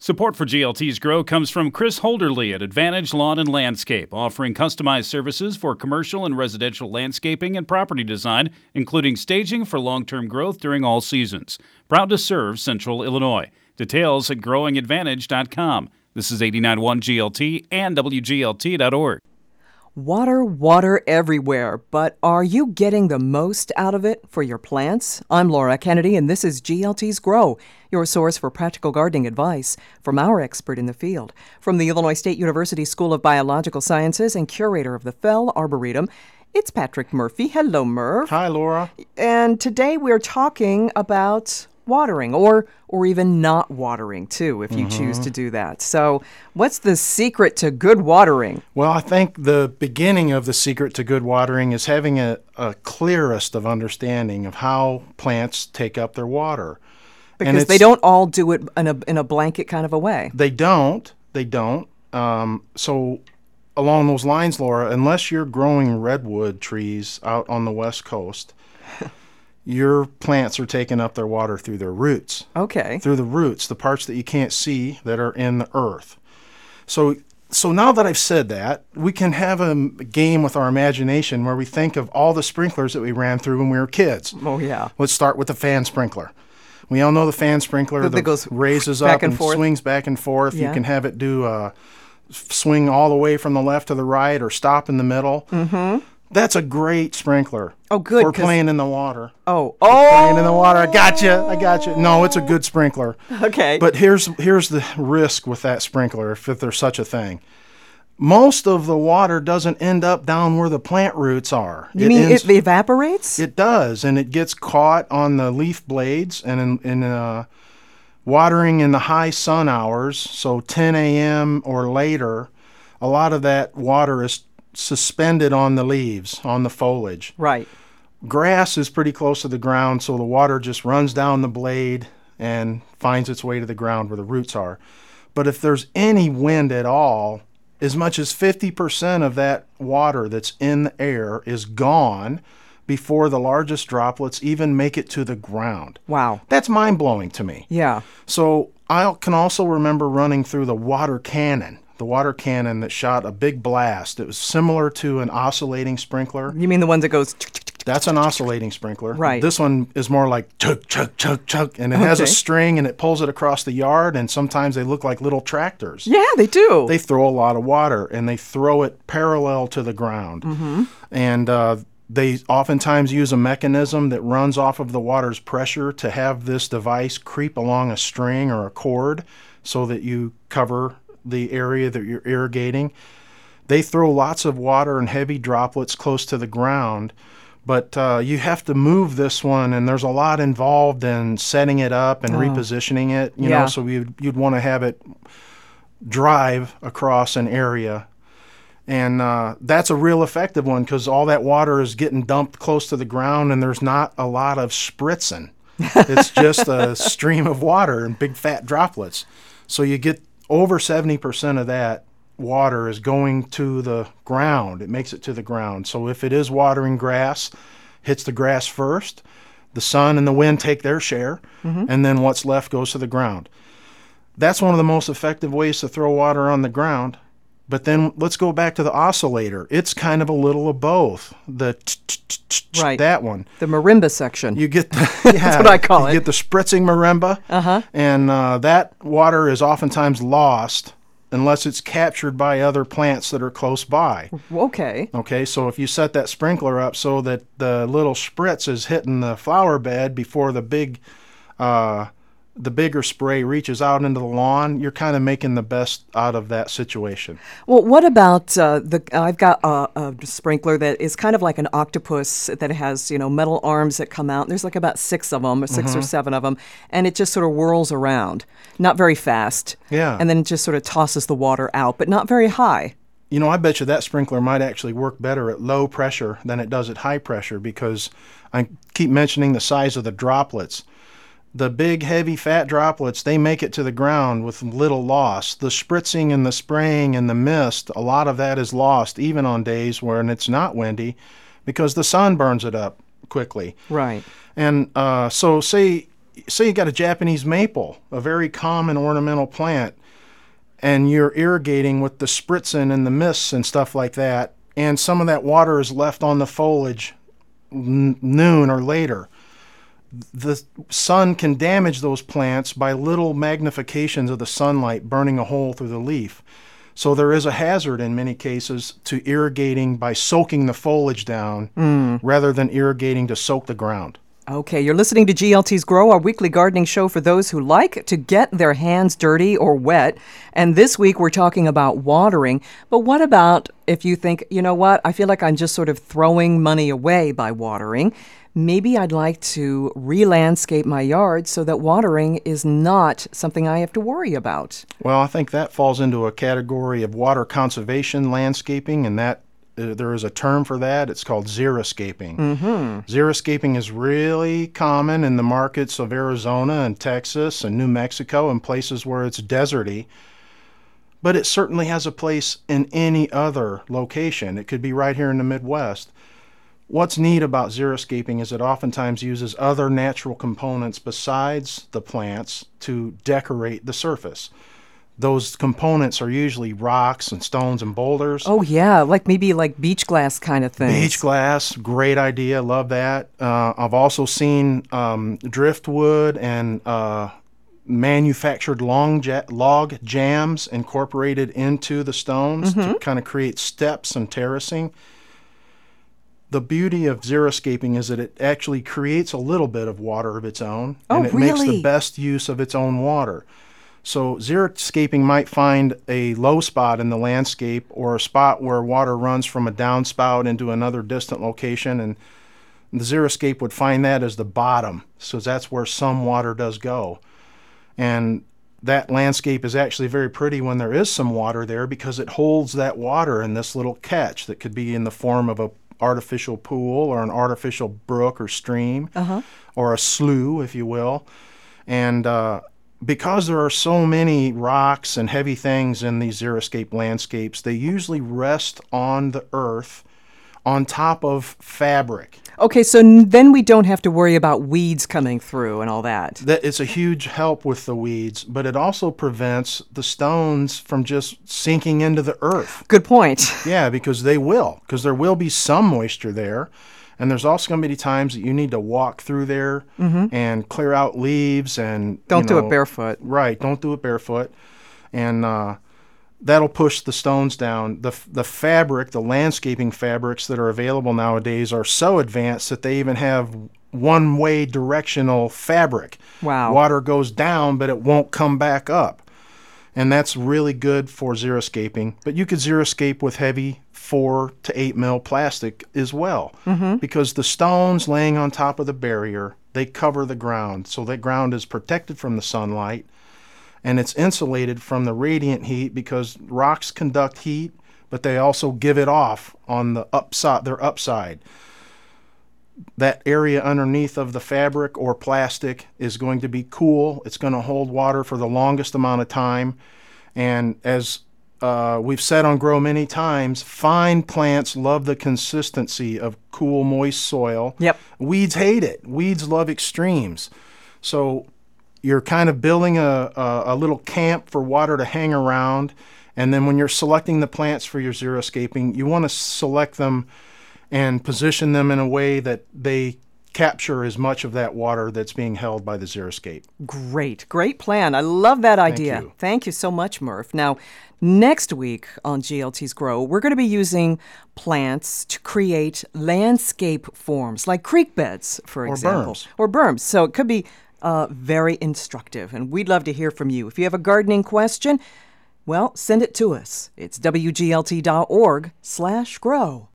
Support for GLT's Grow comes from Chris Holderly at Advantage Lawn and Landscape, offering customized services for commercial and residential landscaping and property design, including staging for long-term growth during all seasons. Proud to serve Central Illinois. Details at growingadvantage.com. This is 89.1 GLT and WGLT.org. Water everywhere, but are you getting the most out of it for your plants? I'm Laura Kennedy, and this is GLT's Grow, your source for practical gardening advice from our expert in the field. From the Illinois State University School of Biological Sciences and curator of the Fell Arboretum, it's Patrick Murphy. Hello, Murph. Hi, Laura. And today we're talking about watering or even not watering, too, if you choose to do that. So what's the secret to good watering? Well, I think the beginning of the secret to good watering is having a clearest of understanding of how plants take up their water. Because they don't all do it in a blanket kind of a way. They don't. So along those lines, Laura, unless you're growing redwood trees out on the West Coast, your plants are taking up their water through their roots. Okay. Through the roots, the parts that you can't see that are in the earth. So now that I've said that, we can have a game with our imagination where we think of all the sprinklers that we ran through when we were kids. Oh, yeah. Let's start with the fan sprinkler. We all know the fan sprinkler that goes raises up and swings back and forth. Yeah. You can have it do swing all the way from the left to the right or stop in the middle. Mm-hmm. That's a great sprinkler. Oh, good. For playing in the water. Oh. Playing in the water. I got you. No, it's a good sprinkler. Okay. But here's the risk with that sprinkler, if there's such a thing. Most of the water doesn't end up down where the plant roots are. You mean it evaporates? It does, and it gets caught on the leaf blades and in watering in the high sun hours, so 10 a.m. or later, a lot of that water is suspended on the leaves, on the foliage. Right. Grass is pretty close to the ground, so the water just runs down the blade and finds its way to the ground where the roots are. But if there's any wind at all, as much as 50% of that water that's in the air is gone before the largest droplets even make it to the ground. Wow. That's mind-blowing to me. Yeah. So I can also remember running through the water cannon that shot a big blast. It was similar to an oscillating sprinkler. You mean the one that goes... That's an oscillating sprinkler. Right. This one is more like chug, chug, chug, chug, and it has a string and it pulls it across the yard, and sometimes they look like little tractors. Yeah, they do. They throw a lot of water, and they throw it parallel to the ground. Mm-hmm. And they oftentimes use a mechanism that runs off of the water's pressure to have this device creep along a string or a cord so that you cover the area that you're irrigating. They throw lots of water and heavy droplets close to the ground, but you have to move this one, and there's a lot involved in setting it up and repositioning it. You know, so you'd want to have it drive across an area. And that's a real effective one because all that water is getting dumped close to the ground, and there's not a lot of spritzing. It's just a stream of water and big fat droplets. So you get over 70% of that water is going to the ground. It makes it to the ground. So if it is watering grass, hits the grass first, the sun and the wind take their share, and then what's left goes to the ground. That's one of the most effective ways to throw water on the ground. But then let's go back to the oscillator. It's kind of a little of both. That one. The marimba section. You get that's what I call it. You get the spritzing marimba, and that water is oftentimes lost unless it's captured by other plants that are close by. Okay. Okay, so if you set that sprinkler up so that the little spritz is hitting the flower bed before the bigger spray reaches out into the lawn, you're kind of making the best out of that situation. Well, what about I've got a sprinkler that is kind of like an octopus that has, metal arms that come out. There's like about 6 of them, or 6 or 7 of them, and it just sort of whirls around, not very fast. Yeah. And then it just sort of tosses the water out, but not very high. I bet you that sprinkler might actually work better at low pressure than it does at high pressure because I keep mentioning the size of the droplets. The big, heavy, fat droplets, they make it to the ground with little loss. The spritzing and the spraying and the mist, a lot of that is lost, even on days when it's not windy, because the sun burns it up quickly. Right. And so say say you got a Japanese maple, a very common ornamental plant, and you're irrigating with the spritzing and the mists and stuff like that, and some of that water is left on the foliage noon or later. The sun can damage those plants by little magnifications of the sunlight burning a hole through the leaf. So there is a hazard in many cases to irrigating by soaking the foliage down rather than irrigating to soak the ground. Okay, you're listening to GLT's Grow, our weekly gardening show for those who like to get their hands dirty or wet. And this week we're talking about watering. But what about if you think, you know what, I feel like I'm just sort of throwing money away by watering. Maybe I'd like to re-landscape my yard so that watering is not something I have to worry about. Well, I think that falls into a category of water conservation landscaping, and that there is a term for that. It's called xeriscaping. Xeriscaping is really common in the markets of Arizona and Texas and New Mexico and places where it's deserty. But it certainly has a place in any other location. It could be right here in the Midwest. What's neat about xeriscaping is it oftentimes uses other natural components besides the plants to decorate the surface. Those components are usually rocks and stones and boulders. Oh, yeah, like maybe like beach glass kind of things. Beach glass, great idea, love that. I've also seen driftwood and manufactured log jams incorporated into the stones to kind of create steps and terracing. The beauty of xeriscaping is that it actually creates a little bit of water of its own, and it makes the best use of its own water. So xeriscaping might find a low spot in the landscape or a spot where water runs from a downspout into another distant location, and the xeriscape would find that as the bottom, so that's where some water does go. And that landscape is actually very pretty when there is some water there because it holds that water in this little catch that could be in the form of a artificial pool or an artificial brook or stream or a slough, if you will. And because there are so many rocks and heavy things in these xeriscape landscapes, they usually rest on the earth on top of fabric. Okay, so then we don't have to worry about weeds coming through and all that. It's a huge help with the weeds, but it also prevents the stones from just sinking into the earth. Good point. Yeah, because there will be some moisture there. And there's also going to be times that you need to walk through there and clear out leaves. And don't do it barefoot. Right, don't do it barefoot. And that'll push the stones down. The fabric, the landscaping fabrics that are available nowadays are so advanced that they even have one-way directional fabric. Wow. Water goes down, but it won't come back up. And that's really good for xeriscaping. But you could xeriscape with heavy 4 to 8 mil plastic as well, because the stones laying on top of the barrier, they cover the ground. So that ground is protected from the sunlight, and it's insulated from the radiant heat because rocks conduct heat, but they also give it off on the upside, their upside. That area underneath of the fabric or plastic is going to be cool. It's going to hold water for the longest amount of time. And as we've said on Grow many times, fine plants love the consistency of cool, moist soil. Yep. Weeds hate it. Weeds love extremes. So you're kind of building a little camp for water to hang around. And then when you're selecting the plants for your xeriscaping, you want to select them and position them in a way that they capture as much of that water that's being held by the xeriscape. Great plan. I love that idea. Thank you. Thank you so much, Murph. Now, next week on GLT's Grow, we're going to be using plants to create landscape forms, like creek beds, for example. Or berms. So it could be very instructive, and we'd love to hear from you. If you have a gardening question, well, send it to us. It's wglt.org/grow.